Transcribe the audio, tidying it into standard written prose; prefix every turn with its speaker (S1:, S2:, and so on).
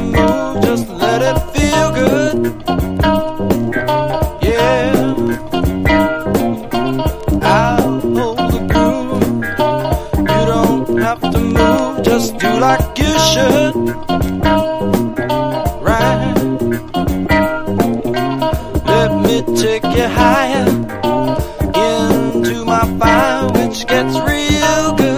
S1: move, just let it feel good. Yeah, I'll hold the groove. You don't have to move, just do like you should. Right, let me take you higher into my fire, which gets real good.